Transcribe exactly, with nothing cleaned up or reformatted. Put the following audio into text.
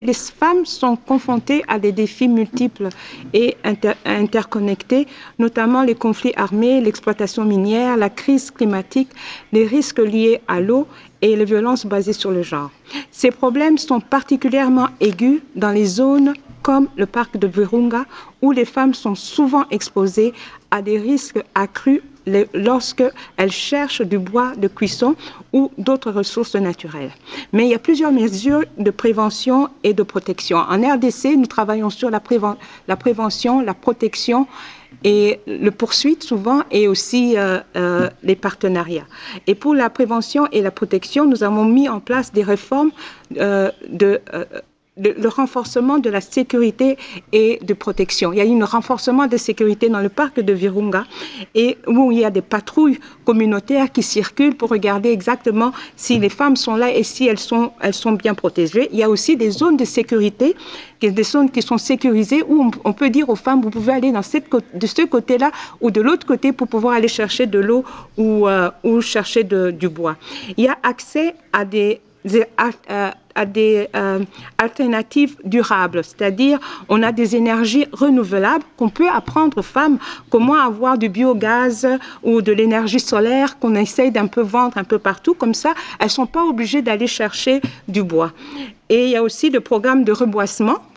Les femmes sont confrontées à des défis multiples et inter interconnectés, notamment les conflits armés, l'exploitation minière, la crise climatique, les risques liés à l'eau et les violences basées sur le genre. Ces problèmes sont particulièrement aigus dans les zones comme le parc de Virunga, où les femmes sont souvent exposées à des risques accrus lorsqu'elles cherchent du bois de cuisson ou d'autres ressources naturelles. Mais il y a plusieurs mesures de prévention et de protection. En R D C, nous travaillons sur la, préven la prévention, la protection et le poursuite souvent, et aussi euh, euh, les partenariats. Et pour la prévention et la protection, nous avons mis en place des réformes euh, de... Euh, Le, le renforcement de la sécurité et de protection. Il y a eu un renforcement de sécurité dans le parc de Virunga et où il y a des patrouilles communautaires qui circulent pour regarder exactement si les femmes sont là et si elles sont, elles sont bien protégées. Il y a aussi des zones de sécurité, des zones qui sont sécurisées où on, on peut dire aux femmes, vous pouvez aller dans cette, de ce côté-là ou de l'autre côté pour pouvoir aller chercher de l'eau ou, euh, ou chercher de, du bois. Il y a accès à des à, à des euh, alternatives durables, c'est-à-dire on a des énergies renouvelables qu'on peut apprendre aux femmes comment avoir du biogaz ou de l'énergie solaire qu'on essaye d'un peu vendre un peu partout, comme ça elles ne sont pas obligées d'aller chercher du bois. Et il y a aussi le programme de reboisement